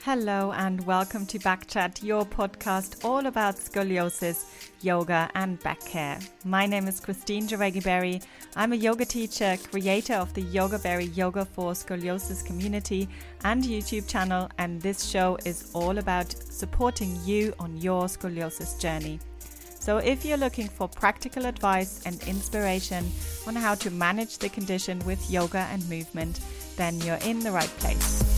Hello and welcome to Backchat, your podcast all about scoliosis, yoga and back care. My name is Christine Jauregui-Berry. I'm a yoga teacher, creator of the Yogaberry Yoga for Scoliosis community and YouTube channel, and this show is all about supporting you on your scoliosis journey. So if you're looking for practical advice and inspiration on how to manage the condition with yoga and movement, then you're in the right place.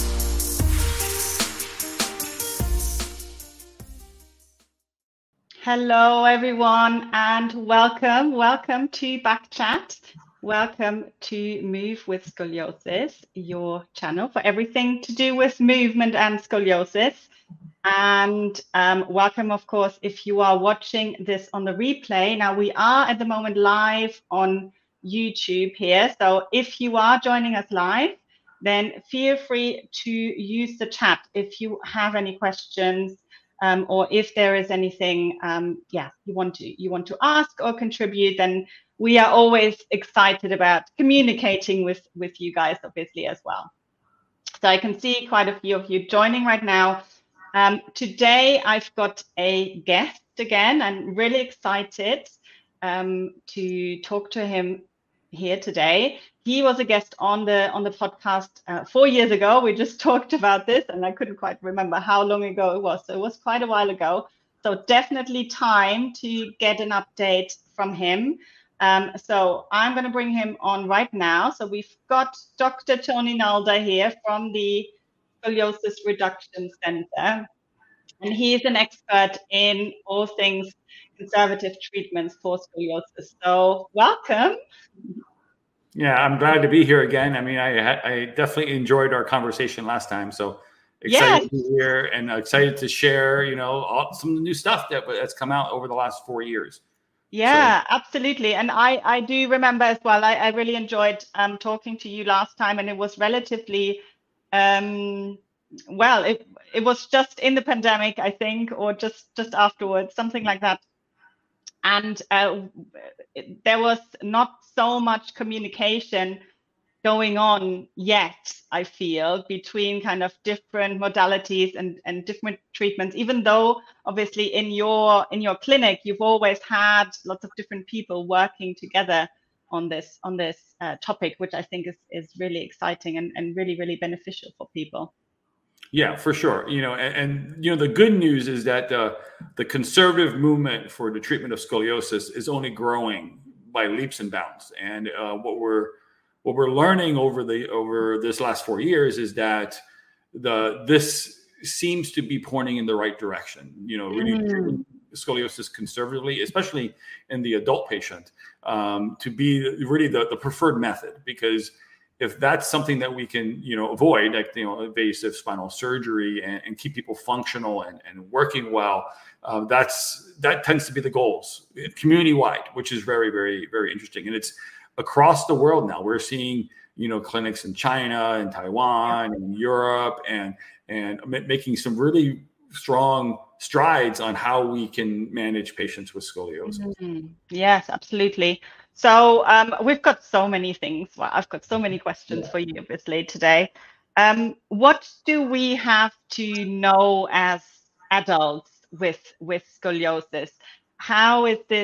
Hello everyone and welcome to Backchat. Welcome to Move with Scoliosis, your channel for everything to do with movement and scoliosis. And welcome, of course, if you are watching this on the replay. Now we are at the moment live on YouTube here. So if you are joining us live, then feel free to use the chat if you have any questions. Or if there is anything, you want to ask or contribute, then we are always excited about communicating with you guys, obviously, as well. So I can see quite a few of you joining right now. Today I've got a guest again. I'm really excited to talk to him here today. He was a guest on the podcast 4 years ago. We just talked about this and I couldn't quite remember how long ago it was. So it was quite a while ago. So definitely time to get an update from him. So I'm going to bring him on right now. So we've got Dr. Tony Nalder here from the Scoliosis Reduction Center. And he is an expert in all things conservative treatments for scoliosis. So welcome. Yeah, I'm glad to be here again. I mean, I definitely enjoyed our conversation last time. So excited to be here and excited to share, some of the new stuff that's come out over the last 4 years. Yeah, absolutely. And I do remember as well, I really enjoyed talking to you last time, and it was relatively, it was just in the pandemic, I think, or just afterwards, something like that. And there was not so much communication going on yet, I feel, between kind of different modalities and different treatments, even though obviously in your clinic, you've always had lots of different people working together on this topic, which I think is really exciting and really, really beneficial for people. Yeah, for sure. The good news is that the conservative movement for the treatment of scoliosis is only growing by leaps and bounds. And what we're learning over this last 4 years is that this seems to be pointing in the right direction. Really treating scoliosis conservatively, especially in the adult patient, to be really the preferred method, because if that's something that we can, avoid, like, invasive spinal surgery and keep people functional and working well, that tends to be the goals community-wide, which is very, very, very interesting. And it's across the world now. We're seeing, clinics in China and Taiwan and Europe and making some really strong strides on how we can manage patients with scoliosis. Mm-hmm. Yes, absolutely. So we've got so many things. Well, I've got so many questions for you, obviously, today. What do we have to know as adults with scoliosis? How is this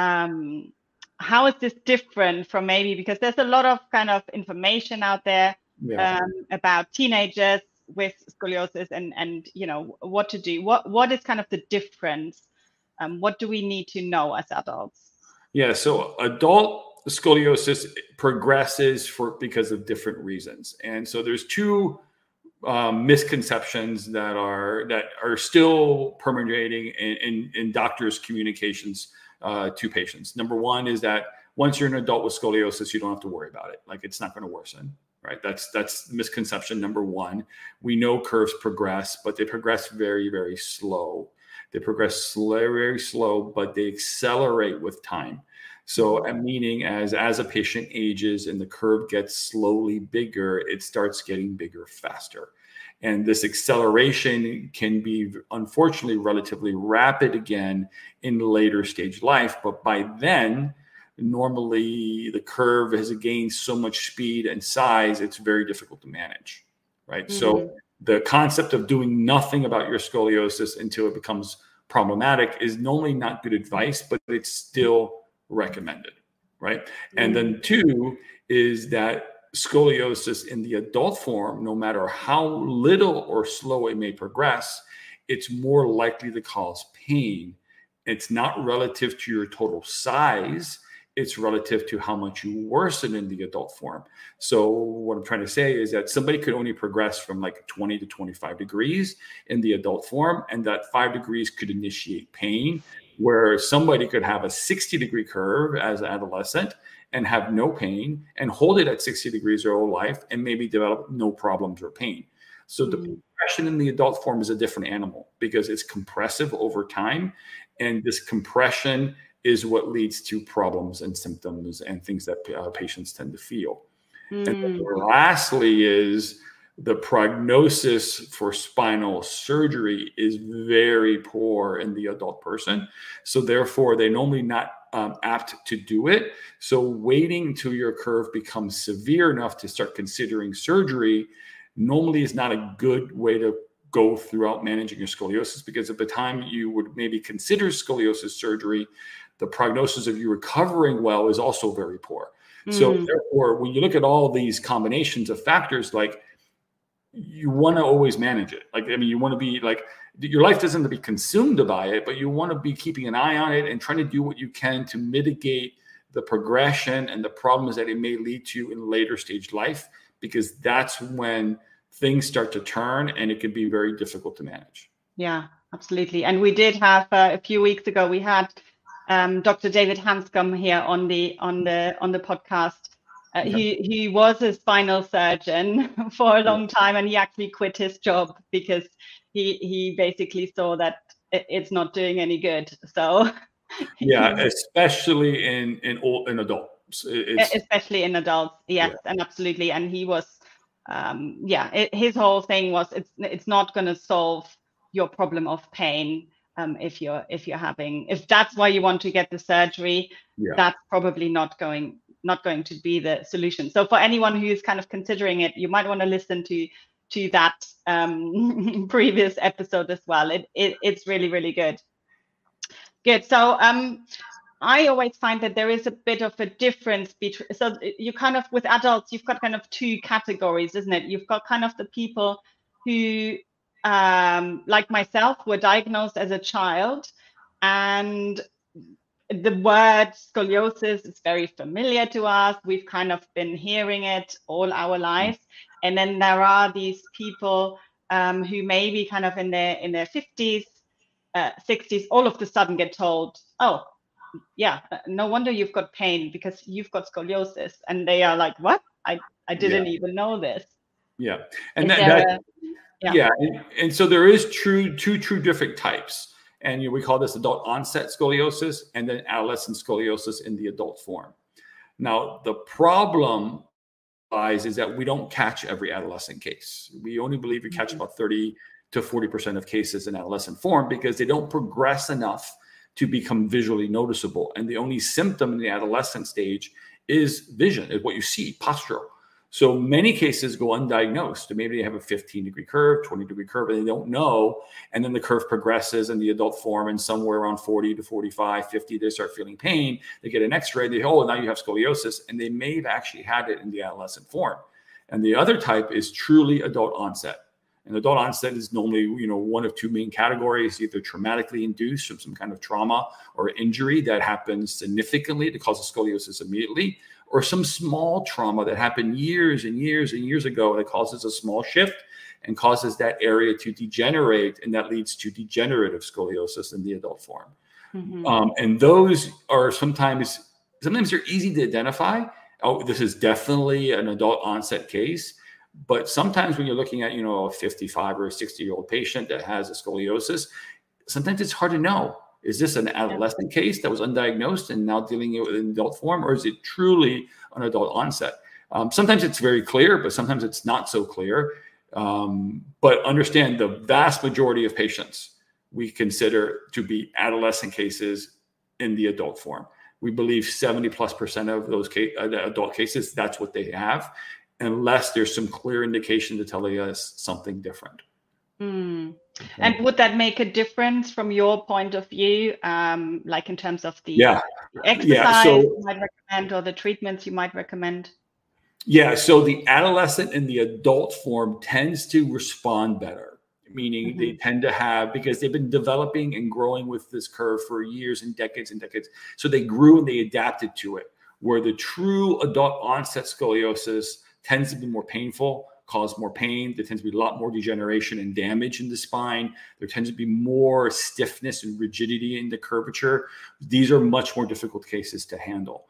different from maybe, because there's a lot of kind of information out there about teenagers with scoliosis and what to do. What is kind of the difference? What do we need to know as adults? Yeah, so adult scoliosis progresses because of different reasons, and so there's two misconceptions that are still permeating in doctors' communications to patients. Number one is that once you're an adult with scoliosis, you don't have to worry about it. Like, it's not going to worsen, right? That's misconception number one. We know curves progress, but they progress very, very slow. They progress very slow, but they accelerate with time. So, meaning as a patient ages and the curve gets slowly bigger, it starts getting bigger faster. And this acceleration can be, unfortunately, relatively rapid again in later stage life. But by then, normally the curve has gained so much speed and size, it's very difficult to manage, right? Mm-hmm. So The concept of doing nothing about your scoliosis until it becomes problematic is normally not good advice, but it's still recommended, right? And then two is that scoliosis in the adult form, no matter how little or slow it may progress, it's more likely to cause pain. It's not relative to your total size. It's relative to how much you worsen in the adult form. So what I'm trying to say is that somebody could only progress from like 20 to 25 degrees in the adult form, and that 5 degrees could initiate pain, where somebody could have a 60-degree curve as an adolescent and have no pain and hold it at 60 degrees their whole life and maybe develop no problems or pain. So the compression in the adult form is a different animal because it's compressive over time, and this compression is what leads to problems and symptoms and things that patients tend to feel. And lastly is the prognosis for spinal surgery is very poor in the adult person. So therefore, they're normally not apt to do it. So waiting until your curve becomes severe enough to start considering surgery normally is not a good way to go throughout managing your scoliosis, because at the time you would maybe consider scoliosis surgery, the prognosis of you recovering well is also very poor. So therefore, when you look at all these combinations of factors, like you want to always manage it. Like, I mean, you want to be like, your life doesn't have to be consumed by it, but you want to be keeping an eye on it and trying to do what you can to mitigate the progression and the problems that it may lead to in later stage life, because that's when things start to turn and it can be very difficult to manage. Yeah, absolutely. And we did have a few weeks ago, we had Dr. David Hanscom here on the podcast. He was a spinal surgeon for a long time, and he actually quit his job because he basically saw that it's not doing any good. So yeah, especially in adults. Especially in adults, yes, and absolutely. And he was, his whole thing was it's not going to solve your problem of pain. If that's why you want to get the surgery, that's probably not going to be the solution. So for anyone who's kind of considering it, you might want to listen to that previous episode as well. It's really, really good. So I always find that there is a bit of a difference between, so you kind of, with adults, you've got kind of two categories, isn't it? You've got kind of the people who, like myself, were diagnosed as a child, and the word scoliosis is very familiar to us. We've kind of been hearing it all our lives. And then there are these people who maybe kind of in their 50s, 60s, all of a sudden get told, oh, yeah, no wonder you've got pain because you've got scoliosis. And they are like, what? I didn't even know this. Yeah. And and so there is two true different types. And we call this adult onset scoliosis and then adolescent scoliosis in the adult form. Now, the problem is that we don't catch every adolescent case. We only believe we catch about 30 to 40% of cases in adolescent form because they don't progress enough to become visually noticeable. And the only symptom in the adolescent stage is vision, is what you see, postural. So many cases go undiagnosed. Maybe they have a 15-degree curve, 20-degree curve, and they don't know. And then the curve progresses in the adult form, and somewhere around 40 to 45, 50, they start feeling pain. They get an x-ray, they now you have scoliosis, and they may have actually had it in the adolescent form. And the other type is truly adult onset. And adult onset is normally, one of two main categories, either traumatically induced from some kind of trauma or injury that happens significantly to cause a scoliosis immediately, or some small trauma that happened years and years and years ago that causes a small shift and causes that area to degenerate, and that leads to degenerative scoliosis in the adult form. And those are sometimes they're easy to identify. Oh, this is definitely an adult onset case. But sometimes when you're looking at, a 55 or a 60-year-old patient that has a scoliosis, sometimes it's hard to know. Is this an adolescent case that was undiagnosed and now dealing with an adult form, or is it truly an adult onset? Sometimes it's very clear, but sometimes it's not so clear. But understand the vast majority of patients we consider to be adolescent cases in the adult form. We believe 70+% of those adult cases, that's what they have. unless there's some clear indication to tell us something different. Mm. Okay. And would that make a difference from your point of view, like in terms of the exercise you might recommend or the treatments you might recommend? Yeah, so the adolescent and the adult form tends to respond better, meaning they tend to have, because they've been developing and growing with this curve for years and decades and decades. So they grew and they adapted to it, where the true adult onset scoliosis tends to be more painful, cause more pain. There tends to be a lot more degeneration and damage in the spine. There tends to be more stiffness and rigidity in the curvature. These are much more difficult cases to handle.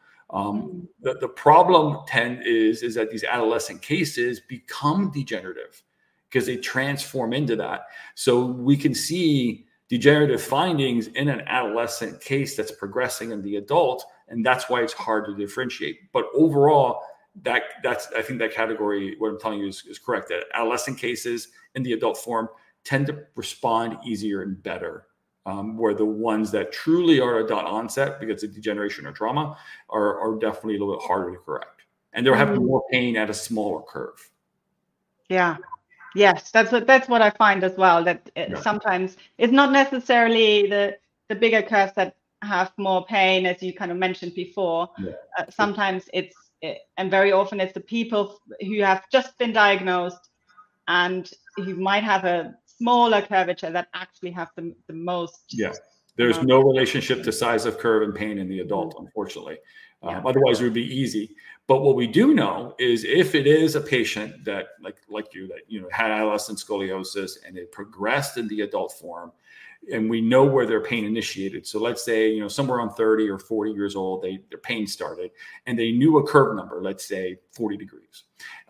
The problem is that these adolescent cases become degenerative because they transform into that. So we can see degenerative findings in an adolescent case that's progressing in the adult, and that's why it's hard to differentiate. But overall, that's I think that category, what I'm telling you is correct, that adolescent cases in the adult form tend to respond easier and better. Where the ones that truly are adult onset because of degeneration or trauma are definitely a little bit harder to correct. And they're having more pain at a smaller curve. Yeah. Yes, that's what I find as well, that sometimes it's not necessarily the bigger curves that have more pain, as you kind of mentioned before. Sometimes and very often it's the people who have just been diagnosed and who might have a smaller curvature that actually have the most. There's no relationship to size of curve and pain in the adult, unfortunately. Otherwise it would be easy. But what we do know is if it is a patient that like you had adolescent scoliosis and it progressed in the adult form, and we know where their pain initiated. So let's say, somewhere around 30 or 40 years old, their pain started and they knew a curve number, let's say 40 degrees.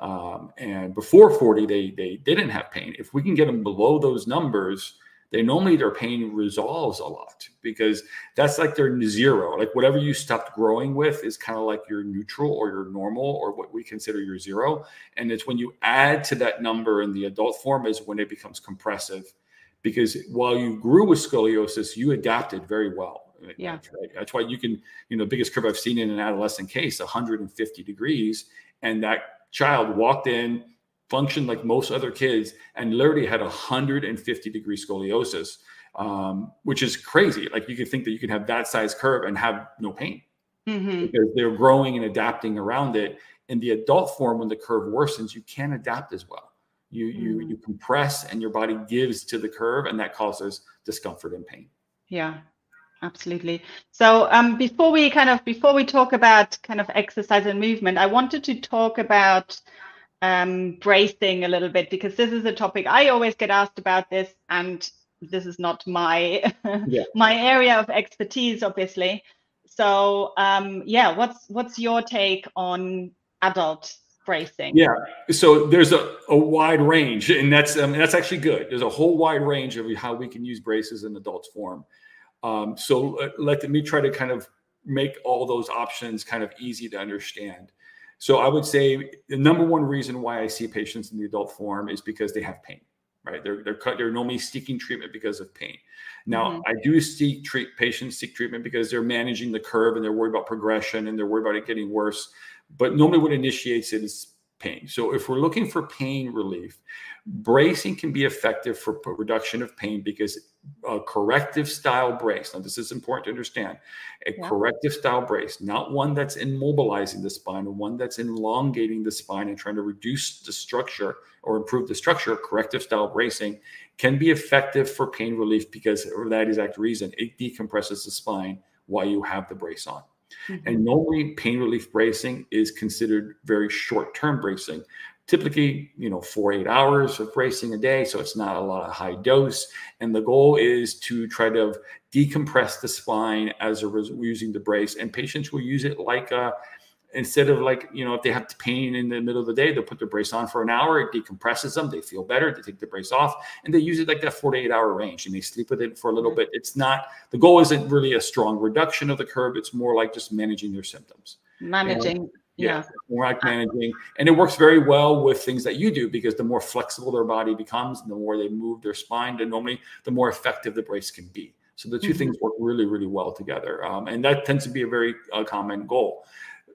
And before 40, they didn't have pain. If we can get them below those numbers, normally their pain resolves a lot, because that's like their zero. Like whatever you stopped growing with is kind of like your neutral or your normal, or what we consider your zero. And it's when you add to that number in the adult form is when it becomes compressive. Because while you grew with scoliosis, you adapted very well. That's why you can, the biggest curve I've seen in an adolescent case, 150 degrees. And that child walked in, functioned like most other kids, and literally had 150 degree scoliosis, which is crazy. Like you could think that you could have that size curve and have no pain because they're growing and adapting around it. In the adult form, when the curve worsens, you can't adapt as well. You compress and your body gives to the curve, and that causes discomfort and pain. Yeah, absolutely. So before we talk about kind of exercise and movement, I wanted to talk about bracing a little bit, because this is a topic I always get asked about this, and this is not my my area of expertise, obviously. So what's your take on adult bracing? So there's a wide range, and that's actually good. There's a whole wide range of how we can use braces in adult form. So let me try to kind of make all those options kind of easy to understand. So I would say the number one reason why I see patients in the adult form is because they have pain, right? They're normally seeking treatment because of pain. Now, I do patients seek treatment because they're managing the curve and they're worried about progression and they're worried about it getting worse. But normally what initiates it is pain. So if we're looking for pain relief, bracing can be effective for reduction of pain, because a corrective style brace, now this is important to understand, corrective style brace, not one that's immobilizing the spine or one that's elongating the spine and trying to reduce the structure or improve the structure. Corrective style bracing can be effective for pain relief because for that exact reason, it decompresses the spine while you have the brace on. And normally pain relief bracing is considered very short-term bracing, typically, 4-8 hours of bracing a day. So it's not a lot of high dose. And the goal is to try to decompress the spine as using the brace. And patients will use it like instead of if they have pain in the middle of the day, they'll put their brace on for an hour. It decompresses them. They feel better. They take the brace off, and they use it like that 4 to 8 hour range, and they sleep with it for a little bit. It's not, the goal isn't really a strong reduction of the curve. It's more like just managing their symptoms. Managing. More like managing. And it works very well with things that you do, because the more flexible their body becomes and the more they move their spine, the more effective the brace can be. So the two things work really, really well together. And that tends to be a very common goal.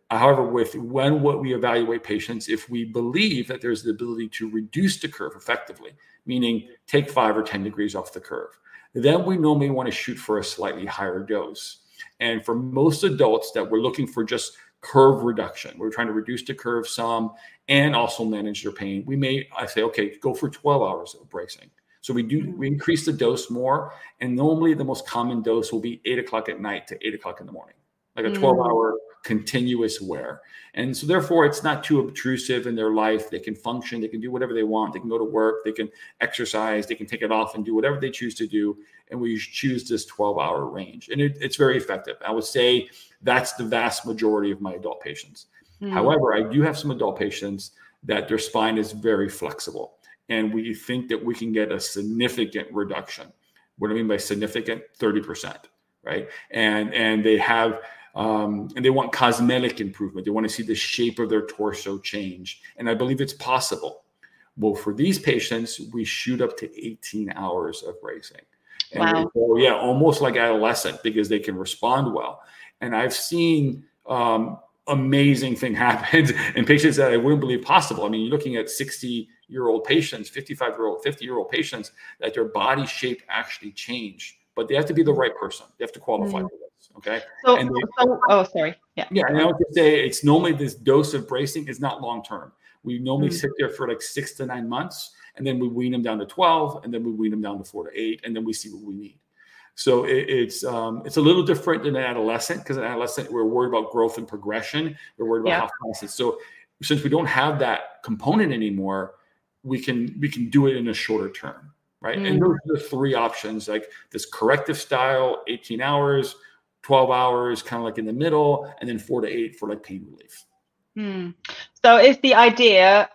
However, when we evaluate patients, if we believe that there's the ability to reduce the curve effectively, meaning take 5 or 10 degrees off the curve, then we normally want to shoot for a slightly higher dose. And for most adults that we're looking for just curve reduction, we're trying to reduce the curve some and also manage their pain, I say, okay, go for 12 hours of bracing. So we increase the dose more. And normally the most common dose will be 8 o'clock at night to 8 o'clock in the morning, like a 12-hour continuous wear. And so therefore it's not too obtrusive in their life. They can function, they can do whatever they want. They can go to work, they can exercise, they can take it off and do whatever they choose to do. And we choose this 12-hour range. And it's very effective. I would say that's the vast majority of my adult patients. However, I do have some adult patients that their spine is very flexible. And we think that we can get a significant reduction. What do I mean by significant? 30%, right? And they have and they want cosmetic improvement. They want to see the shape of their torso change. And I believe it's possible. Well, for these patients, we shoot up to 18 hours of bracing. And wow. Go, yeah, almost like adolescent, because they can respond well. And I've seen amazing thing happen in patients that I wouldn't believe possible. I mean, you're looking at 60-year-old patients, 55-year-old, 50-year-old patients that their body shape actually changed. But they have to be the right person. They have to qualify for this. Okay. Oh, sorry. Yeah. Yeah. And I would say it's normally this dose of bracing is not long term. We normally sit there for like 6 to 9 months, and then we wean them down to 12, and then we wean them down to 4 to 8, and then we see what we need. So it's a little different than an adolescent, because an adolescent, we're worried about growth and progression. We're worried about how fast it's. So since we don't have that component anymore, we can do it in a shorter term. Right. And those are the 3 options, like this corrective style, 18 hours, 12 hours, kind of like in the middle, and then 4 to 8 for like pain relief. So is the idea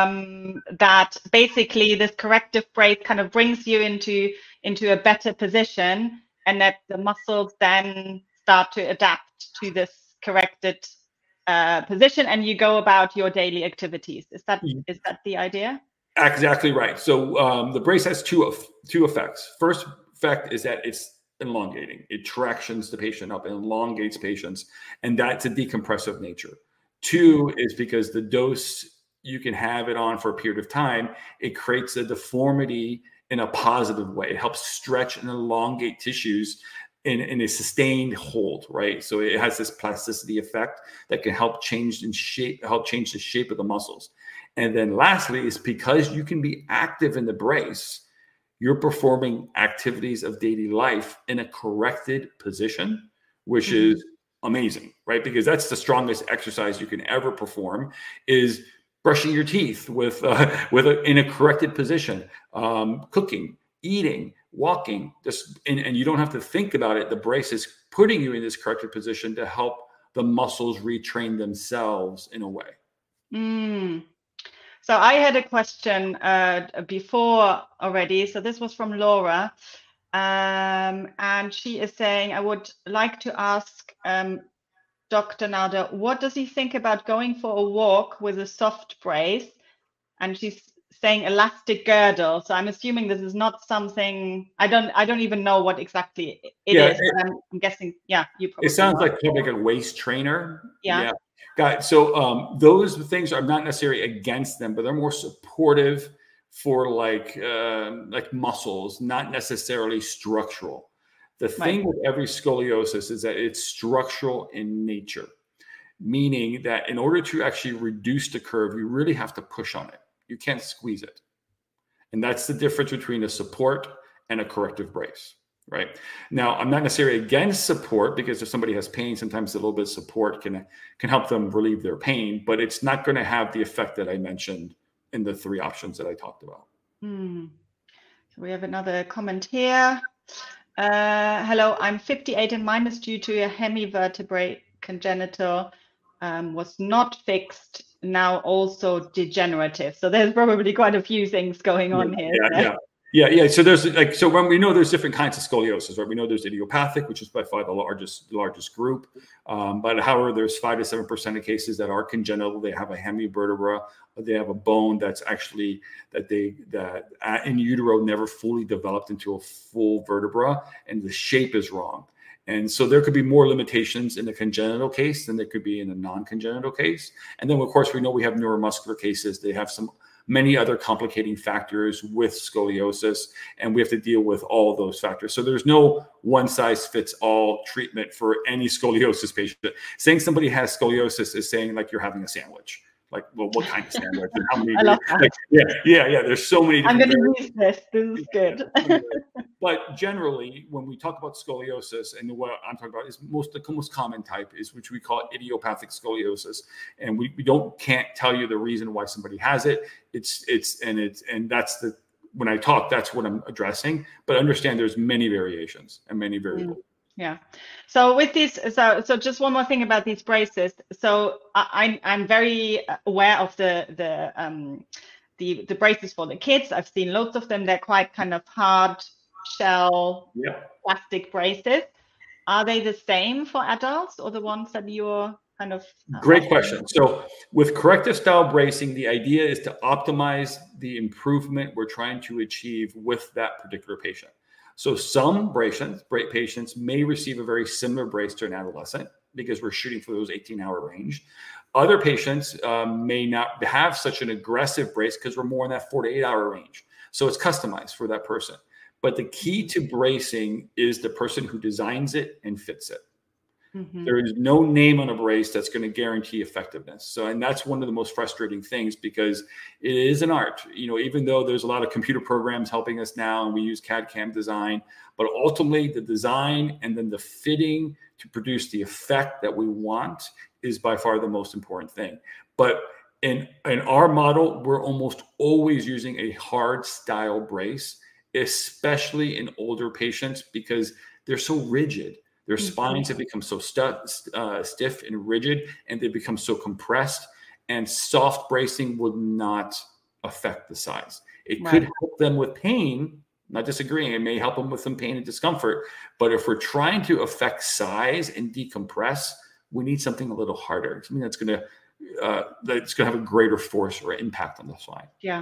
that basically this corrective brace kind of brings you into a better position, and that the muscles then start to adapt to this corrected position, and you go about your daily activities? Is that the idea? Exactly right. So the brace has two effects. First effect is that it's elongating. It tractions the patient up and elongates patients, and that's a decompressive nature. 2 is because the dose, you can have it on for a period of time. It creates a deformity in a positive way. It helps stretch and elongate tissues in a sustained hold, right? So it has this plasticity effect that can help change the shape of the muscles. And then lastly is because you can be active in the brace, you're performing activities of daily life in a corrected position, which is amazing, right? Because that's the strongest exercise you can ever perform, is brushing your teeth in a corrected position, cooking, eating, walking, and you don't have to think about it. The brace is putting you in this corrected position to help the muscles retrain themselves in a way. So I had a question before already. So this was from Laura. And she is saying, I would like to ask Dr. Nalder, what does he think about going for a walk with a soft brace? And she's saying elastic girdle. So I'm assuming this is not something, I don't even know what exactly it is. But I'm guessing, you probably. It sounds like a waist trainer. Yeah. Got it. So those things are not necessarily against them, but they're more supportive for like muscles, not necessarily structural. The thing with every scoliosis is that it's structural in nature, meaning that in order to actually reduce the curve, you really have to push on it. You can't squeeze it. And that's the difference between a support and a corrective brace. Right now, I'm not necessarily against support, because if somebody has pain, sometimes a little bit of support can help them relieve their pain, but it's not going to have the effect that I mentioned in the 3 options that I talked about. So we have another comment here. Hello, I'm 58 and mine is due to a hemivertebrate congenital, was not fixed, now also degenerative. So there's probably quite a few things going on here. Yeah. So there's when we know there's different kinds of scoliosis, right? We know there's idiopathic, which is by far the largest group. But however, there's 5 to 7% of cases that are congenital. They have a hemivertebra. They have a bone that's actually that in utero never fully developed into a full vertebra, and the shape is wrong. And so there could be more limitations in a congenital case than there could be in a non-congenital case. And then, of course, we know we have neuromuscular cases. They have many other complicating factors with scoliosis, and we have to deal with all of those factors. So there's no one-size-fits-all treatment for any scoliosis patient. Saying somebody has scoliosis is saying like you're having a sandwich. Like, well, what kind of sandwich and how many? I love that. Like, yeah. There's so many. I'm going to use this. This is good. But generally, when we talk about scoliosis, and what I'm talking about is the most common type is which we call idiopathic scoliosis, and we can't tell you the reason why somebody has it. And that's when I talk, that's what I'm addressing. But understand, there's many variations and many variables. Yeah. So with these, so just one more thing about these braces. So I'm very aware of the braces for the kids. I've seen loads of them. They're quite kind of hard shell plastic braces. Are they the same for adults or the ones that you're kind of? Great question. So with corrective style bracing, the idea is to optimize the improvement we're trying to achieve with that particular patient. So some patients may receive a very similar brace to an adolescent because we're shooting for those 18-hour range. Other patients may not have such an aggressive brace because we're more in that 4 to 8 hour range. So it's customized for that person. But the key to bracing is the person who designs it and fits it. Mm-hmm. There is no name on a brace that's going to guarantee effectiveness. So, and that's one of the most frustrating things because it is an art, even though there's a lot of computer programs helping us now and we use CAD/CAM design, but ultimately the design and then the fitting to produce the effect that we want is by far the most important thing. But in our model, we're almost always using a hard style brace, especially in older patients because they're so rigid. Their spines have become so stiff and rigid, and they become so compressed. And soft bracing would not affect the size. It could help them with pain. Not disagreeing. It may help them with some pain and discomfort. But if we're trying to affect size and decompress, we need something a little harder. Something that's going to have a greater force or impact on the spine. Yeah.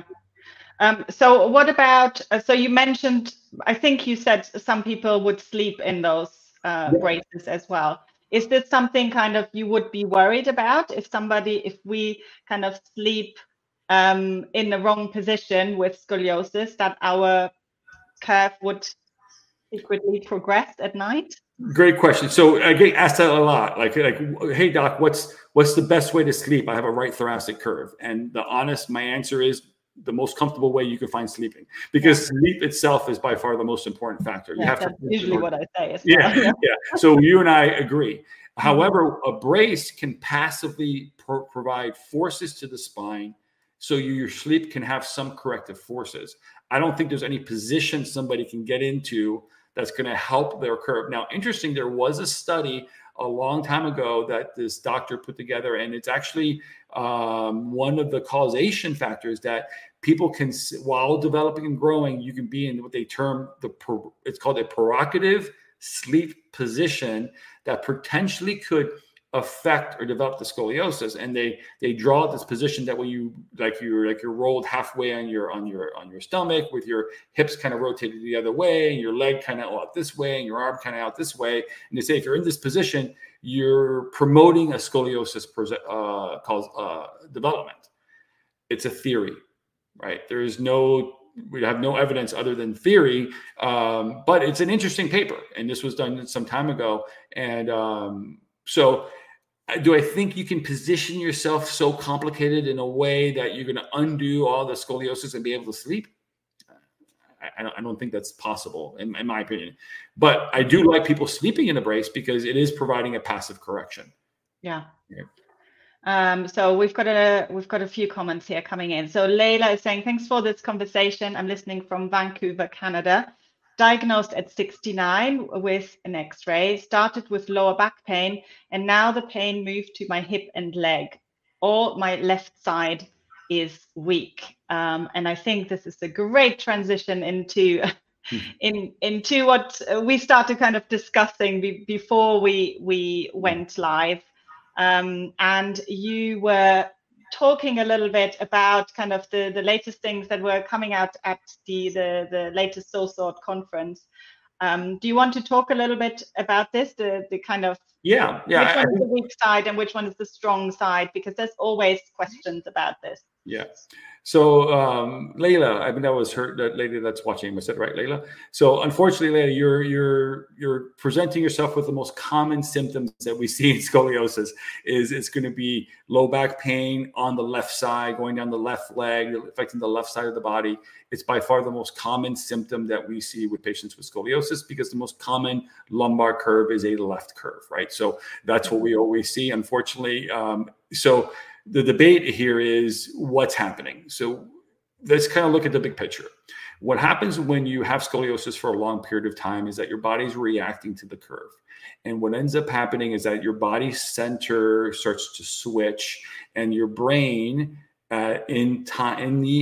So what about? So you mentioned. I think you said some people would sleep in those. Braces as well. Is this something kind of you would be worried about if we kind of sleep in the wrong position with scoliosis, that our curve would secretly progress at night? Great question. So I get asked that a lot. Like, hey doc, what's the best way to sleep? I have a right thoracic curve, and my answer is the most comfortable way you can find sleeping, because sleep itself is by far the most important factor. You have that's usually what I say as well. Yeah. So you and I agree. However, a brace can passively provide forces to the spine so your sleep can have some corrective forces. I don't think there's any position somebody can get into that's going to help their curve. Now, interesting, there was a study a long time ago that this doctor put together, and it's actually one of the causation factors that people can, while developing and growing, you can be in what they term it's called a prerogative sleep position that potentially could affect or develop the scoliosis. And they draw this position that when you're rolled halfway on your stomach with your hips kind of rotated the other way and your leg kind of out this way and your arm kind of out this way. And they say if you're in this position, you're promoting a scoliosis development. It's a theory, right? We have no evidence other than theory, but it's an interesting paper, and this was done some time ago. And so do I think you can position yourself so complicated in a way that you're going to undo all the scoliosis and be able to sleep? I don't think that's possible in my opinion. But I do like people sleeping in a brace because it is providing a passive correction. Yeah. So we've got a few comments here coming in. So Layla is saying, thanks for this conversation. I'm listening from Vancouver, Canada. Diagnosed at 69 with an X-ray, started with lower back pain, and now the pain moved to my hip and leg. All my left side is weak. And I think this is a great transition into what we started kind of discussing before we went live. And you were talking a little bit about kind of the latest things that were coming out at the latest SOSORT conference. Do you want to talk a little bit about this, the kind of which one is the weak side and which one is the strong side? Because there's always questions about this. Yeah. So Layla, I mean, that was that lady that's watching. I said right, Layla. So unfortunately, Layla, you're presenting yourself with the most common symptoms that we see in scoliosis. It's going to be low back pain on the left side, going down the left leg, affecting the left side of the body. It's by far the most common symptom that we see with patients with scoliosis, because the most common lumbar curve is a left curve, right? So that's what we always see, unfortunately. So the debate here is what's happening. So let's kind of look at the big picture. What happens when you have scoliosis for a long period of time is that your body's reacting to the curve. And what ends up happening is that your body center starts to switch, and your brain in time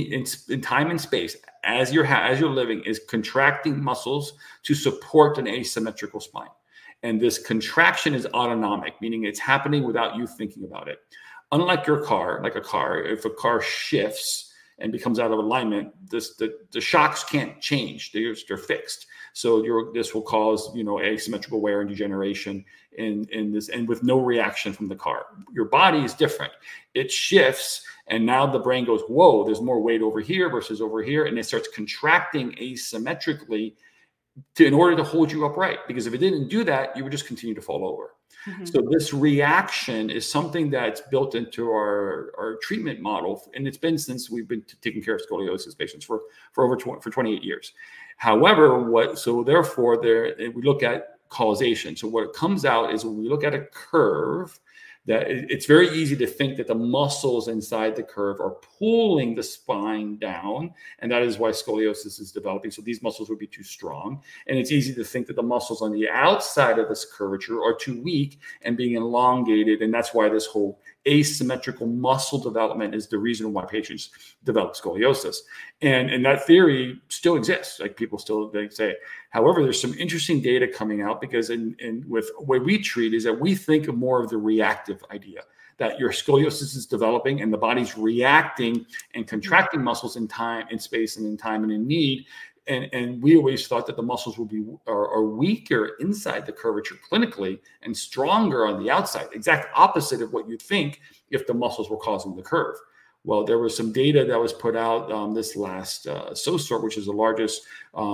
and space, as you're living, is contracting muscles to support an asymmetrical spine. And this contraction is autonomic, meaning it's happening without you thinking about it. Unlike your car, if a car shifts and becomes out of alignment, the shocks can't change; they're fixed. So this will cause asymmetrical wear and degeneration in this, and with no reaction from the car. Your body is different; it shifts, and now the brain goes, "Whoa, there's more weight over here versus over here," and it starts contracting asymmetrically in order to hold you upright. Because if it didn't do that, you would just continue to fall over. Mm-hmm. So this reaction is something that's built into our treatment model, and it's been since we've been taking care of scoliosis patients for 28 years. However, therefore we look at causation. So what comes out is when we look at a curve, that it's very easy to think that the muscles inside the curve are pulling the spine down, and that is why scoliosis is developing. So these muscles would be too strong, and it's easy to think that the muscles on the outside of this curvature are too weak and being elongated, and that's why this whole asymmetrical muscle development is the reason why patients develop scoliosis. And that theory still exists. Like people still they say. However, there's some interesting data coming out, because with what we treat is that we think of more of the reactive idea, that your scoliosis is developing and the body's reacting and contracting muscles in time, in space, and in time and in need. And we always thought that the muscles are weaker inside the curvature clinically and stronger on the outside, exact opposite of what you'd think if the muscles were causing the curve. Well, there was some data that was put out this last SOSORT, which is the largest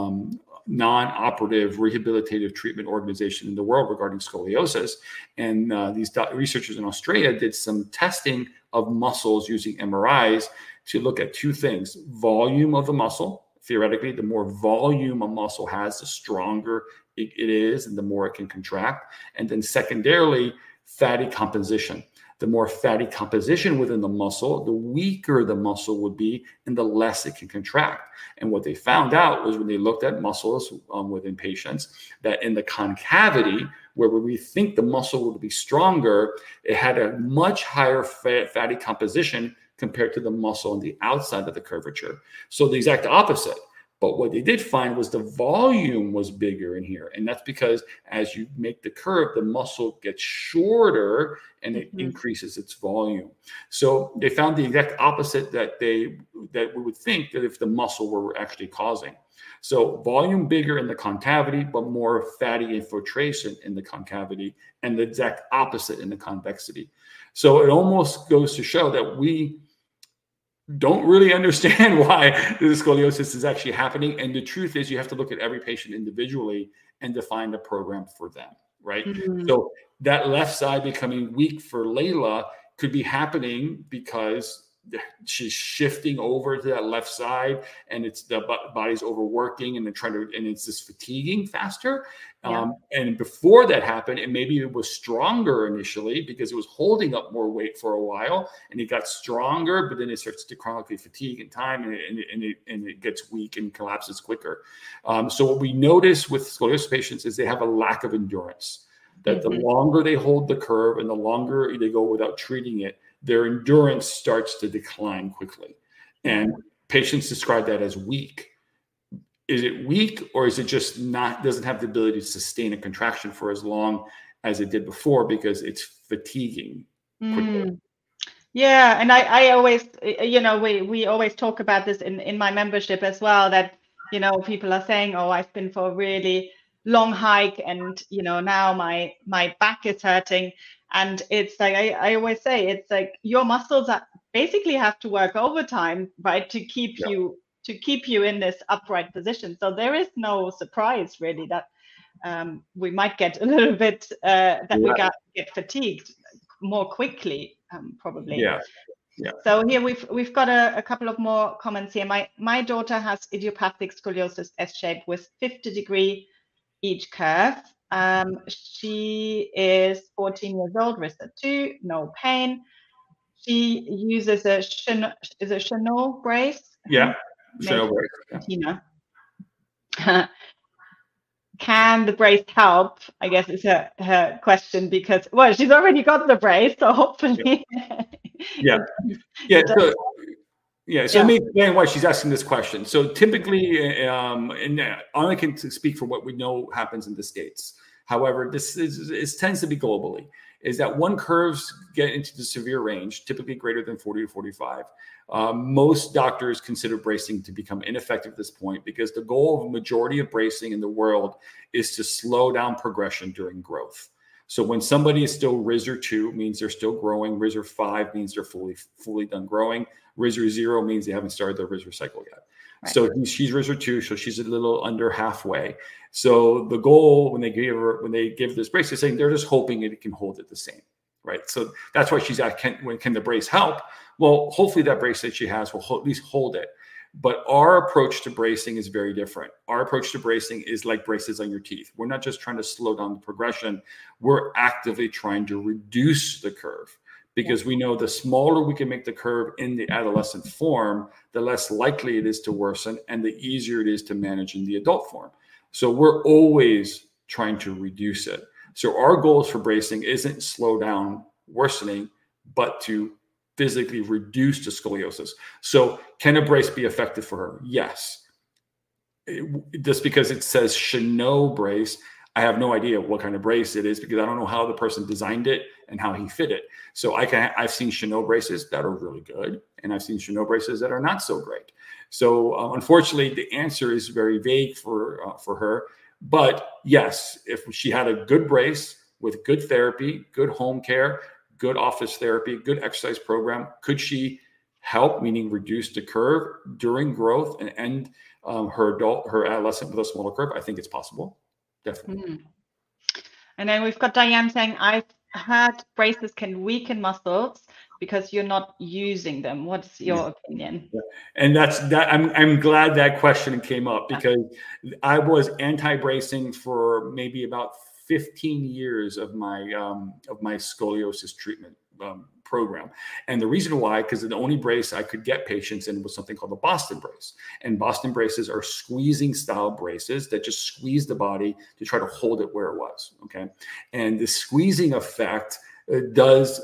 non-operative rehabilitative treatment organization in the world regarding scoliosis. And these researchers in Australia did some testing of muscles using MRIs to look at two things: volume of the muscle. Theoretically, the more volume a muscle has, the stronger it is and the more it can contract. And then secondarily, fatty composition. The more fatty composition within the muscle, the weaker the muscle would be and the less it can contract. And what they found out was when they looked at muscles within patients, that in the concavity, where we think the muscle would be stronger, it had a much higher fatty composition compared to the muscle on the outside of the curvature. So the exact opposite. But what they did find was the volume was bigger in here. And that's because as you make the curve, the muscle gets shorter and it increases its volume. So they found the exact opposite that we would think that if the muscle were actually causing. So volume bigger in the concavity, but more fatty infiltration in the concavity, and the exact opposite in the convexity. So it almost goes to show that we don't really understand why the scoliosis is actually happening. And the truth is, you have to look at every patient individually and define the program for them, right? Mm-hmm. So that left side becoming weak for Layla could be happening because she's shifting over to that left side, and it's the body's overworking and it's just fatiguing faster. Yeah. And before that happened, and maybe it was stronger initially because it was holding up more weight for a while, and it got stronger, but then it starts to chronically fatigue in time, and it gets weak and collapses quicker. So what we notice with scoliosis patients is they have a lack of endurance. That the longer they hold the curve and the longer they go without treating it, their endurance starts to decline quickly. And patients describe that as weak. Is it weak, or is it just doesn't have the ability to sustain a contraction for as long as it did before because it's fatiguing quickly? Yeah, and I always, we always talk about this in my membership as well, that, people are saying, oh, I've been for a really long hike, and now my back is hurting. And it's like I always say, it's like your muscles basically have to work overtime, right, to keep you in this upright position. So there is no surprise really that we might get a little bit we get fatigued more quickly, probably. Yeah. So here we've got a couple of more comments here. My daughter has idiopathic scoliosis S-shape with 50-degree each curve. She is 14 years old, wrist at 2, no pain. She uses a Chanel brace. Yeah, Chanel brace. Yeah. Can the brace help? I guess is her question, because she's already got the brace, so hopefully. So let me explain why she's asking this question. So typically, and Anna can speak for what we know happens in the States. However, this tends to be globally, is that when curves get into the severe range, typically greater than 40 to 45, most doctors consider bracing to become ineffective at this point, because the goal of a majority of bracing in the world is to slow down progression during growth. So when somebody is still RISR 2, means they're still growing. RISR 5 means they're fully done growing. RISR 0 means they haven't started their RISR cycle yet. Right. So she's RISR 2, so she's a little under halfway. So the goal when they give this brace, they're saying they're just hoping it can hold it the same, right? So that's why she's at, can the brace help? Well, hopefully that brace that she has will at least hold it. But our approach to bracing is very different. Our approach to bracing is like braces on your teeth. We're not just trying to slow down the progression. We're actively trying to reduce the curve, because we know the smaller we can make the curve in the adolescent form, the less likely it is to worsen and the easier it is to manage in the adult form. So we're always trying to reduce it. So our goals for bracing isn't slow down worsening, but to physically reduce the scoliosis. So can a brace be effective for her? Yes. Just because it says Chanel brace, I have no idea what kind of brace it is, because I don't know how the person designed it and how he fit it. So I've seen Chanel braces that are really good, and I've seen Chanel braces that are not so great. So unfortunately, the answer is very vague for her. But yes, if she had a good brace with good therapy, good home care, good office therapy, good exercise program, could she help, meaning reduce the curve during growth and end her adolescent with a smaller curve? I think it's possible. Definitely. And then we've got Diane saying, I've heard braces can weaken muscles because you're not using them. What's your opinion? Yeah. And I'm glad that question came up, because I was anti-bracing for maybe about 15 years of my scoliosis treatment program. And the reason why, because the only brace I could get patients in was something called the Boston brace. And Boston braces are squeezing style braces that just squeeze the body to try to hold it where it was. Okay. And the squeezing effect does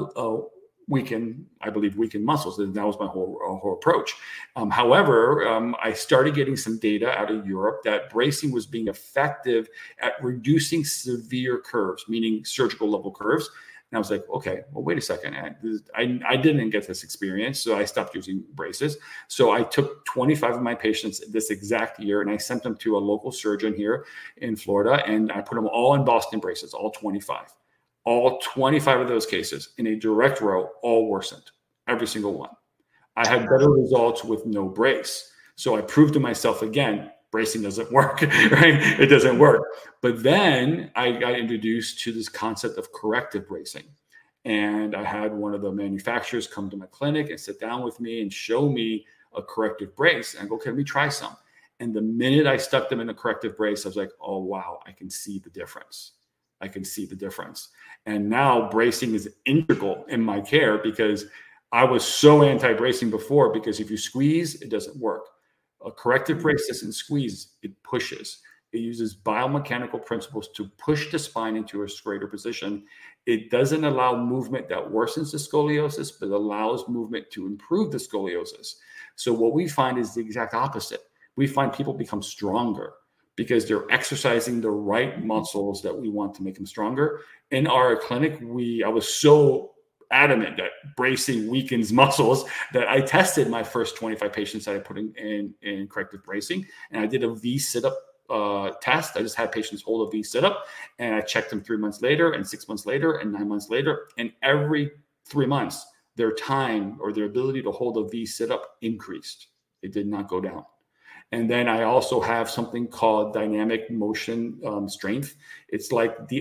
weaken muscles. And that was my whole approach. However, I started getting some data out of Europe that bracing was being effective at reducing severe curves, meaning surgical level curves. And I was like, okay, well, wait a second. I didn't get this experience, so I stopped using braces. So I took 25 of my patients this exact year, and I sent them to a local surgeon here in Florida, and I put them all in Boston braces, all 25. All 25 of those cases in a direct row, all worsened, every single one. I had better results with no brace. So I proved to myself again, bracing doesn't work, right? It doesn't work. But then I got introduced to this concept of corrective bracing. And I had one of the manufacturers come to my clinic and sit down with me and show me a corrective brace. And I go, okay, let me try some. And the minute I stuck them in a corrective brace, I was like, oh, wow, I can see the difference. I can see the difference. And now bracing is integral in my care, because I was so anti-bracing before, because if you squeeze, it doesn't work. A corrective brace doesn't squeeze, it pushes. It uses biomechanical principles to push the spine into a straighter position. It doesn't allow movement that worsens the scoliosis, but allows movement to improve the scoliosis. So what we find is the exact opposite. We find people become stronger because they're exercising the right muscles that we want to make them stronger. In our clinic, I was so adamant that bracing weakens muscles that I tested my first 25 patients that I put in corrective bracing, and I did a V sit-up test. I just had patients hold a V sit-up, and I checked them 3 months later, and 6 months later, and 9 months later, and every 3 months, their time or their ability to hold a V sit-up increased. It did not go down. And then I also have something called dynamic motion strength. It's like an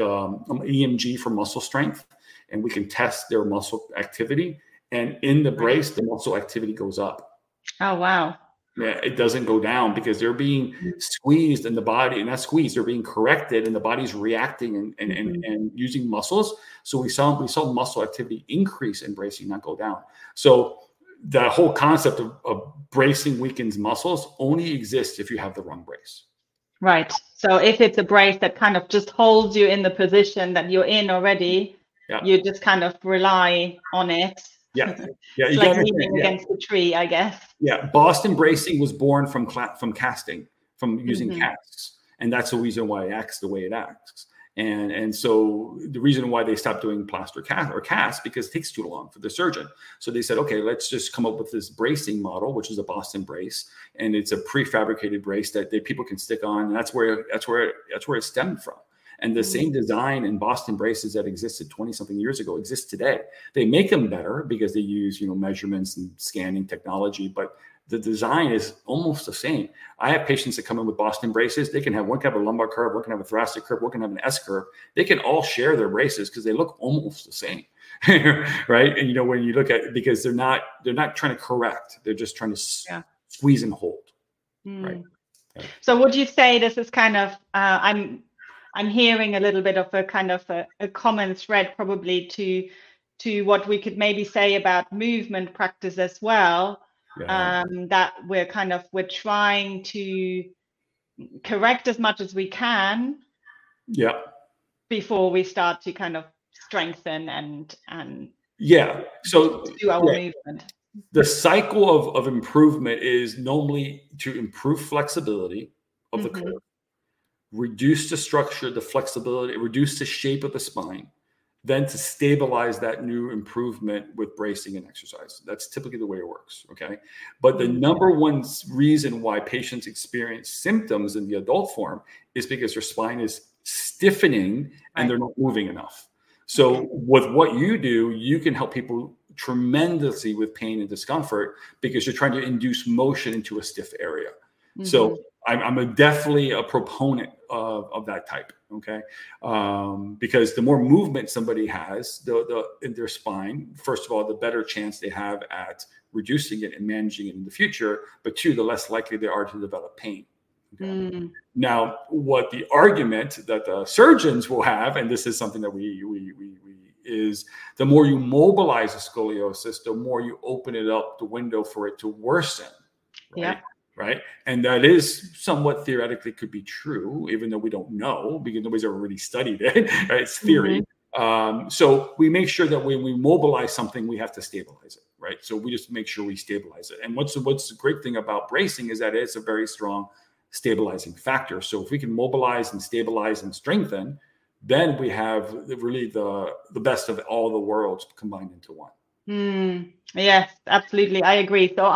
EMG for muscle strength, and we can test their muscle activity. And in the brace, the muscle activity goes up. Oh, wow. Yeah, it doesn't go down because they're being squeezed in the body, and not squeezed, they're being corrected, and the body's reacting and using muscles. So we saw muscle activity increase in bracing, not go down. So the whole concept of bracing weakens muscles only exists if you have the wrong brace. Right. So if it's a brace that kind of just holds you in the position that you're in already, you just kind of rely on it. Yeah. It's like leaning against the tree, I guess. Yeah. Boston bracing was born from casting, from using casts. And that's the reason why it acts the way it acts. And so the reason why they stopped doing plaster cast because it takes too long for the surgeon. So they said, okay, let's just come up with this bracing model, which is a Boston brace, and it's a prefabricated brace that people can stick on, and that's where it stemmed from. And the same design in Boston braces that existed 20-something years ago exists today. They make them better because they use measurements and scanning technology, but the design is almost the same. I have patients that come in with Boston braces. They can have one can have a lumbar curve, one can have a thoracic curve, one can have an S curve. They can all share their braces because they look almost the same, right? And when you look at it, because they're not trying to correct, they're just trying to squeeze and hold, right? So would you say this is kind of I'm hearing a little bit of a kind of a common thread probably to what we could maybe say about movement practice as well. That we're trying to correct as much as we can before we start to kind of strengthen and so do our movement. The cycle of improvement is normally to improve flexibility of the curve, reduce the structure, the flexibility, reduce the shape of the spine, then to stabilize that new improvement with bracing and exercise. That's typically the way it works, okay? But the number one reason why patients experience symptoms in the adult form is because their spine is stiffening and they're not moving enough. So with what you do, you can help people tremendously with pain and discomfort because you're trying to induce motion into a stiff area. So I'm definitely a proponent of that type, okay? Because the more movement somebody has in their spine, first of all, the better chance they have at reducing it and managing it in the future, but two, the less likely they are to develop pain. Okay? Now, what the argument that the surgeons will have, and this is something that we is the more you mobilize a scoliosis, the more you open it up the window for it to worsen, right? Right. And that is somewhat theoretically could be true, even though we don't know because nobody's ever really studied it. Right? It's theory. So we make sure that when we mobilize something, we have to stabilize it. Right. So we just make sure we stabilize it. And what's the great thing about bracing is that it's a very strong stabilizing factor. So if we can mobilize and stabilize and strengthen, then we have really the best of all the worlds combined into one. Yes, absolutely. I agree. So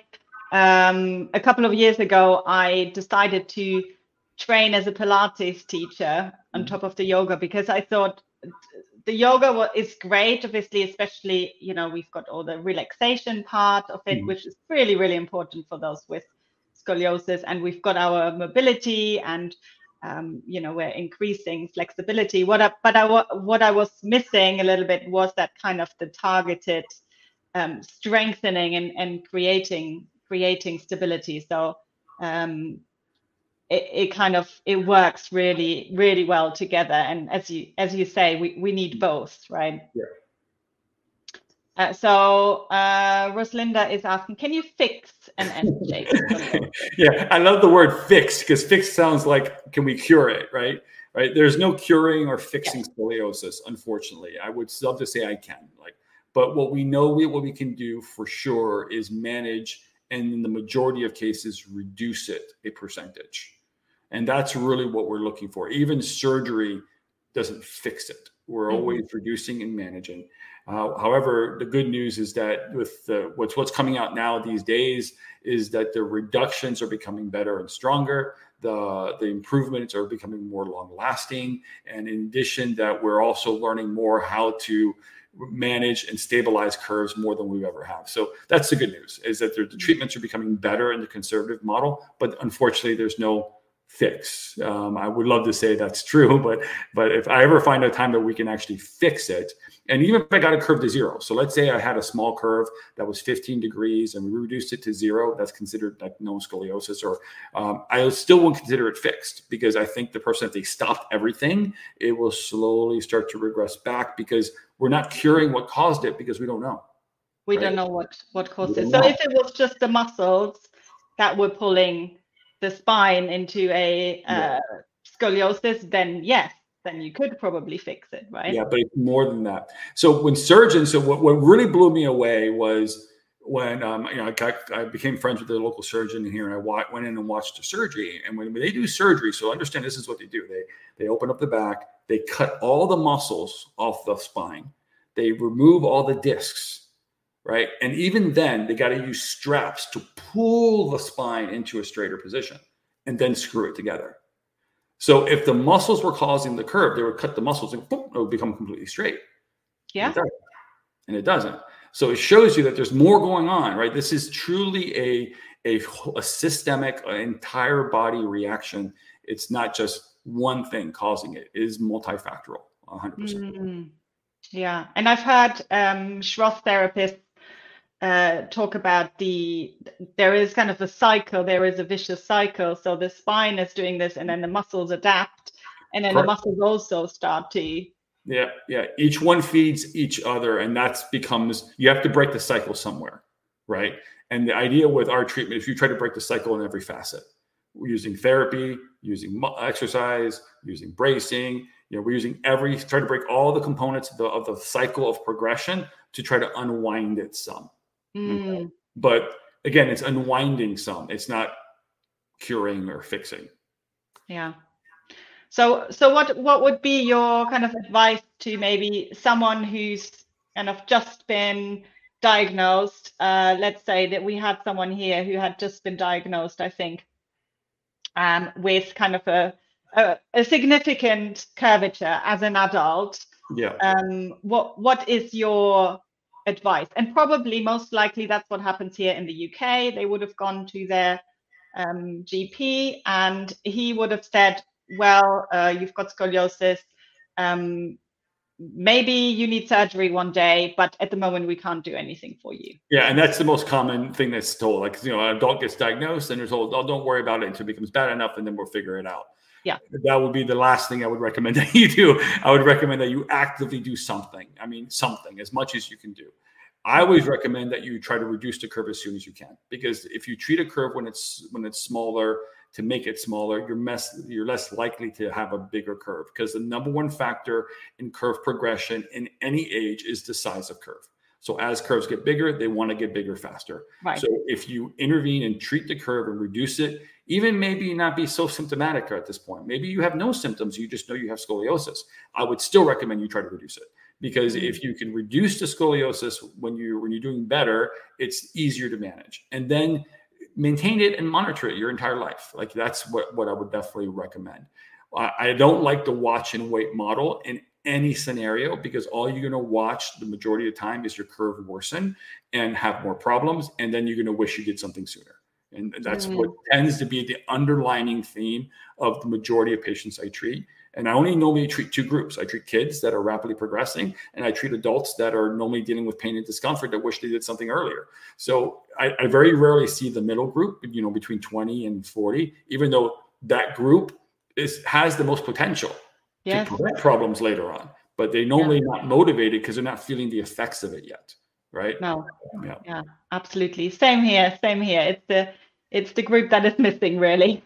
a couple of years ago, I decided to train as a Pilates teacher on top of the yoga because I thought the yoga is great, obviously, especially, we've got all the relaxation part of it, which is really, really important for those with scoliosis. And we've got our mobility and, we're increasing flexibility. What I was missing a little bit was that kind of the targeted strengthening and creating stability. So it works really, really well together. And as you say, we need both, right? So Rosalinda is asking, can you fix an end-shaped scoliosis? Yeah, I love the word fix because fix sounds like, can we cure it, right? Right. There's no curing or fixing scoliosis, unfortunately. I would love to say I can, but what we know what we can do for sure is manage, and in the majority of cases, reduce it a percentage. And that's really what we're looking for. Even surgery doesn't fix it. We're always reducing and managing. However, the good news is that with what's coming out now these days is that the reductions are becoming better and stronger. The improvements are becoming more long lasting. And in addition, that we're also learning more how to manage and stabilize curves more than we've ever have. So that's the good news, is that the treatments are becoming better in the conservative model, but unfortunately there's no fix. I would love to say that's true, but if I ever find a time that we can actually fix it, and even if I got a curve to 0, so let's say I had a small curve that was 15 degrees and we reduced it to 0, that's considered like no scoliosis, or I still won't consider it fixed, because I think the person, if they stopped everything, it will slowly start to regress back, because we're not curing what caused it, because we don't know. We don't know what caused it. So if it was just the muscles that were pulling the spine into a scoliosis, then yes, then you could probably fix it, right? Yeah, but it's more than that. So when surgeons, what really blew me away was when I became friends with the local surgeon here, and I went in and watched the surgery. And when they do surgery, so understand this is what they do. They open up the back, they cut all the muscles off the spine, they remove all the discs. Right. And even then, they got to use straps to pull the spine into a straighter position and then screw it together. So if the muscles were causing the curve, they would cut the muscles and boom, it would become completely straight. Yeah. And it doesn't. So it shows you that there's more going on, right? This is truly a systemic, entire body reaction. It's not just one thing causing it. It is multifactorial, 100%. Yeah. And I've heard Schroth therapists talk about there is kind of a cycle, there is a vicious cycle. So the spine is doing this, and then the muscles adapt, and then the muscles also start to. Yeah. Each one feeds each other, and that becomes, you have to break the cycle somewhere, right? And the idea with our treatment, if you try to break the cycle in every facet, we're using therapy, using exercise, using bracing, we're using try to break all the components of the cycle of progression to try to unwind it some. Okay? But again, it's unwinding some. It's not curing or fixing. Yeah. So what would be your kind of advice to maybe someone who's kind of just been diagnosed? Let's say that we had someone here who had just been diagnosed, I think, with kind of a significant curvature as an adult. Yeah. What is your advice? And probably most likely that's what happens here in the UK. They would have gone to their GP, and he would have said, well, you've got scoliosis. Maybe you need surgery one day, but at the moment we can't do anything for you. Yeah, and that's the most common thing that's told. Like, an adult gets diagnosed and they're told, oh, don't worry about it until it becomes bad enough, and then we'll figure it out. Yeah, that would be the last thing I would recommend that you do. I would recommend that you actively do something. I mean, something, as much as you can do. I always recommend that you try to reduce the curve as soon as you can, because if you treat a curve when it's smaller, to make it smaller, you're less likely to have a bigger curve, because the number one factor in curve progression in any age is the size of curve. So as curves get bigger, they want to get bigger faster. Right. So if you intervene and treat the curve and reduce it, even maybe not be so symptomatic at this point, maybe you have no symptoms, you just know you have scoliosis, I would still recommend you try to reduce it. Because if you can reduce the scoliosis when you're doing better, it's easier to manage. And then maintain it and monitor it your entire life. Like, that's what I would definitely recommend. I don't like the watch and wait model in any scenario, because all you're going to watch the majority of the time is your curve worsen and have more problems. And then you're going to wish you did something sooner. And that's what tends to be the underlining theme of the majority of patients I treat. And I only normally treat two groups. I treat kids that are rapidly progressing, and I treat adults that are normally dealing with pain and discomfort that wish they did something earlier. So I very rarely see the middle group, between 20 and 40, even though that group has the most potential to prevent problems later on. But they normally not motivated because they're not feeling the effects of it yet, right? No. Yeah, absolutely. Same here. It's the group that is missing, really.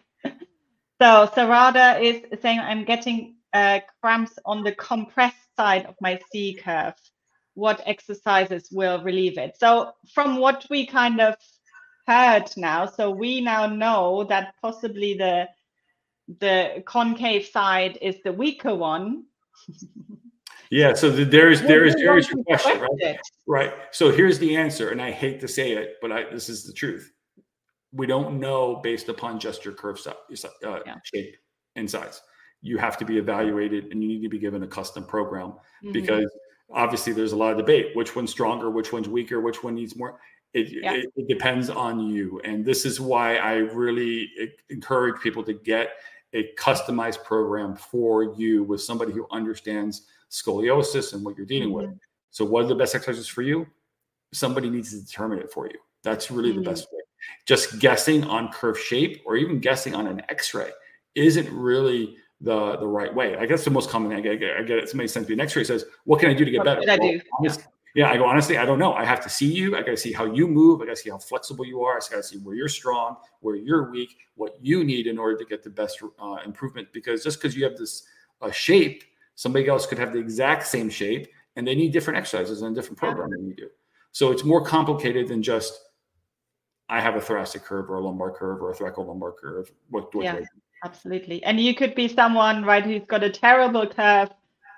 So Sarada is saying, I'm getting cramps on the compressed side of my C curve. What exercises will relieve it? So from what we kind of heard now, so we now know that possibly the concave side is the weaker one. Yeah, so there's your question, right? It. Right. So here's the answer, and I hate to say it, but this is the truth. We don't know based upon just your curve shape and size. You have to be evaluated, and you need to be given a custom program because obviously there's a lot of debate. Which one's stronger? Which one's weaker? Which one needs more? It depends on you, and this is why I really encourage people to get a customized program for you with somebody who understands scoliosis and what you're dealing with. So what are the best exercises for you? Somebody needs to determine it for you. That's really the best way. Just guessing on curve shape or even guessing on an x-ray isn't really the right way. I guess the most common I get it. Somebody sends me an x-ray, says, what can I do to get better? What I do? I go, honestly, I don't know. I have to see you. I got to see how you move. I got to see how flexible you are. I got to see where you're strong, where you're weak, what you need in order to get the best improvement. Because just because you have this shape, somebody else could have the exact same shape and they need different exercises and a different program than you do. So it's more complicated than just, I have a thoracic curve or a lumbar curve or a thoracolumbar curve. What do I do? Absolutely. And you could be someone, right, who's got a terrible curve,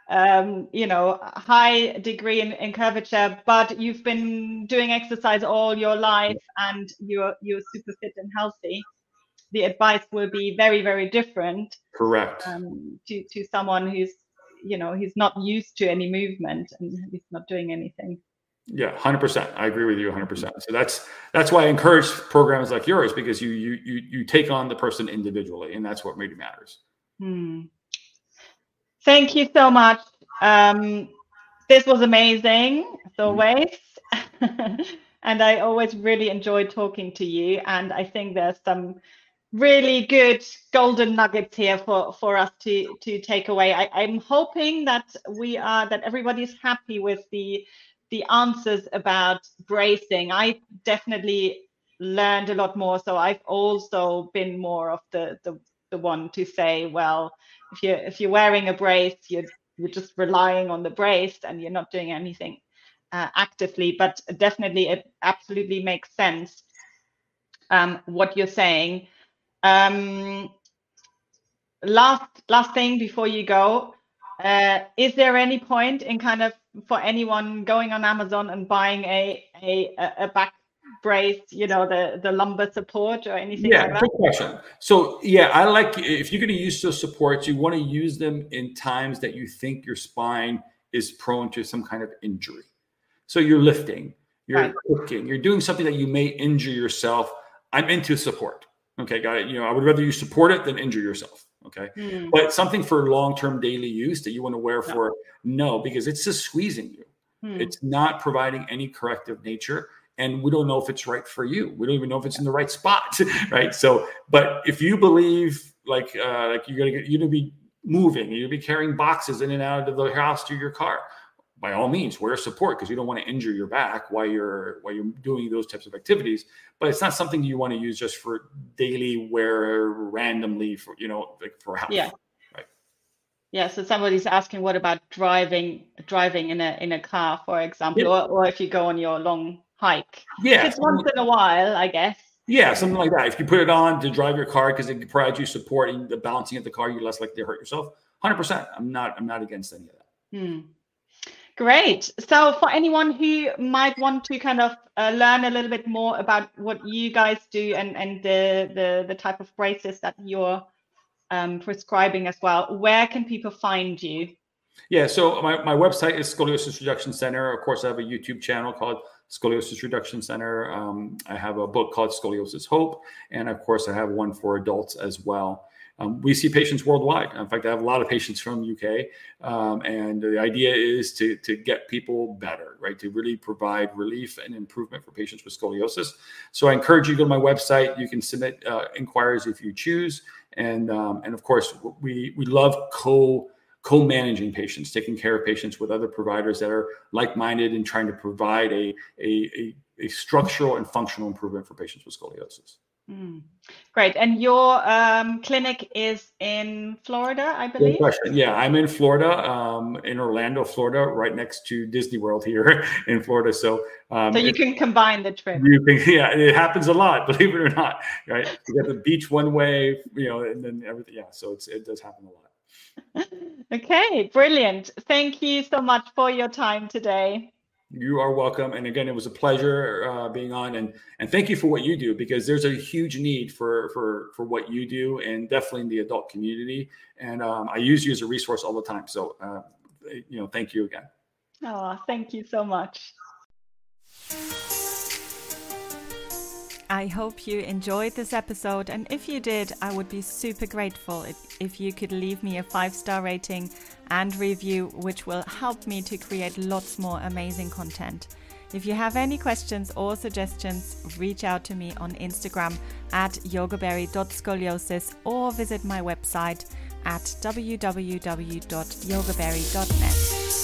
high degree in curvature, but you've been doing exercise all your life and you're super fit and healthy. The advice will be very, very different. Correct. To someone who's not used to any movement and he's not doing anything. Yeah, 100%. I agree with you 100%. So that's why I encourage programs like yours, because you take on the person individually, and that's what really matters. Thank you so much. This was amazing, as always. And I always really enjoy talking to you. And I think there's some really good golden nuggets here for us to take away. I'm hoping that everybody's happy with the answers about bracing. I definitely learned a lot more. So I've also been more of the one to say, well, if you're wearing a brace, you're just relying on the brace and you're not doing anything actively. But definitely, it absolutely makes sense what you're saying. Last thing before you go, is there any point in kind of for anyone going on Amazon and buying a back brace, the lumbar support or anything like that? Good question. So I like, if you're going to use those supports, you want to use them in times that you think your spine is prone to some kind of injury. So you're lifting, you're cooking, you're doing something that you may injure yourself. I'm into support. Okay, got it. I would rather you support it than injure yourself. Okay. But something for long-term daily use that you want to wear because it's just squeezing you. It's not providing any corrective nature. And we don't know if it's right for you. We don't even know if it's in the right spot. Right. So, but if you believe like you're going to be moving, you're going to be carrying boxes in and out of the house to your car, by all means, wear support, because you don't want to injure your back while you're doing those types of activities. But it's not something you want to use just for daily wear randomly for for health. Yeah. Right. Yeah. So somebody's asking, what about driving in a car, for example, or if you go on your long hike? Yeah. It's once in a while, I guess. Yeah, something like that. If you put it on to drive your car because it provides you support in the balancing of the car, you're less likely to hurt yourself. 100%. I'm not against any of that. Great. So for anyone who might want to kind of learn a little bit more about what you guys do and the type of braces that you're prescribing as well, where can people find you? Yeah, so my website is Scoliosis Reduction Center. Of course, I have a YouTube channel called Scoliosis Reduction Center. I have a book called Scoliosis Hope. And of course, I have one for adults as well. We see patients worldwide. In fact, I have a lot of patients from UK. And the idea is to get people better, right? To really provide relief and improvement for patients with scoliosis. So I encourage you to go to my website. You can submit inquiries if you choose. And of course, we love co-managing patients, taking care of patients with other providers that are like-minded and trying to provide a structural and functional improvement for patients with scoliosis. Great. And your clinic is in Florida, I believe? Good question. Yeah, I'm in Florida, in Orlando, Florida, right next to Disney World here in Florida. So you can combine the trip. It happens a lot, believe it or not, right? You got the beach one way, and then everything. Yeah, so it does happen a lot. Okay, brilliant. Thank you so much for your time today. You are welcome. And again, it was a pleasure being on, and thank you for what you do, because there's a huge need for what you do, and definitely in the adult community. And I use you as a resource all the time. So, thank you again. Oh, thank you so much. I hope you enjoyed this episode, and if you did, I would be super grateful if you could leave me a 5-star rating and review, which will help me to create lots more amazing content. If you have any questions or suggestions, reach out to me on Instagram at yogaberry.scoliosis or visit my website at www.yogaberry.net.